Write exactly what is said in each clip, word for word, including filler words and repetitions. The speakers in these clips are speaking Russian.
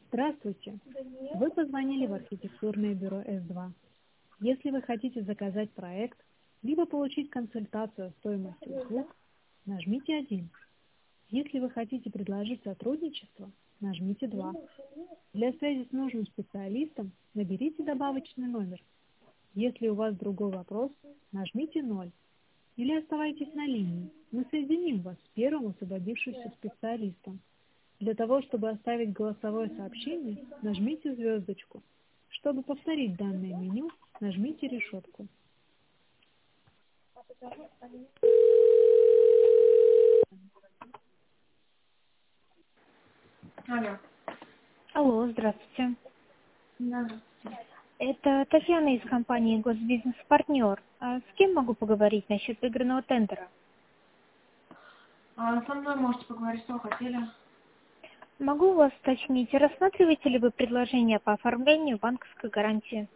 Здравствуйте! Вы позвонили в архитектурное бюро эс два. Если вы хотите заказать проект, либо получить консультацию о стоимости услуг, нажмите один. Если вы хотите предложить сотрудничество, нажмите два. Для связи с нужным специалистом наберите добавочный номер. Если у вас другой вопрос, нажмите ноль. Или оставайтесь на линии. Мы соединим вас с первым освободившимся специалистом. Для того, чтобы оставить голосовое сообщение, нажмите звездочку. Чтобы повторить данное меню, нажмите решетку. Алло. Алло, здравствуйте. Да. Это Татьяна из компании «Госбизнес-партнер». А с кем могу поговорить насчет выигранного тендера? А со мной можете поговорить, что хотели. Могу у вас уточнить, рассматриваете ли вы предложение по оформлению банковской гарантии?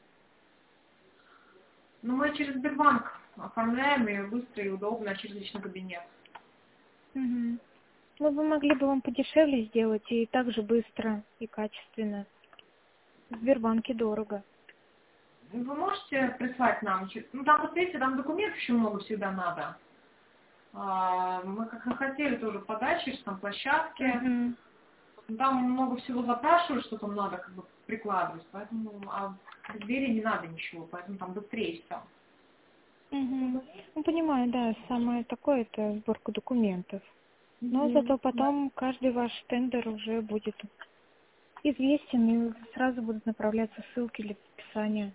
Ну, мы через Сбербанк оформляем ее быстро и удобно через личный кабинет. Угу. Мы бы могли бы вам подешевле сделать и также быстро и качественно. В Сбербанке дорого. Вы можете прислать нам? чё- Ну, там, вот видите, там документов еще много всегда надо. А, мы как и хотели тоже подать через там площадки. Угу. Ну, там много всего запрашивают, что там надо как бы прикладывать. Поэтому а в Сбере не надо ничего, поэтому там быстрее все. Угу. Ну, понимаю, да, самое такое это сборка документов. Но Угу. зато потом каждый ваш тендер уже будет известен, и сразу будут направляться ссылки для подписания.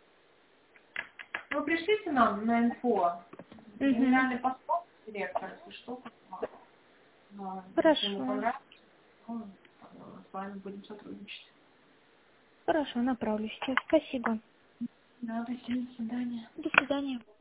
Вы пришлите нам на инфо. Угу. Генеральный посол, директор, если что, а, если ему Хорошо. понравится, ну, с вами будем сотрудничать. Хорошо, направлю сейчас. Спасибо. Да, до свидания. До свидания.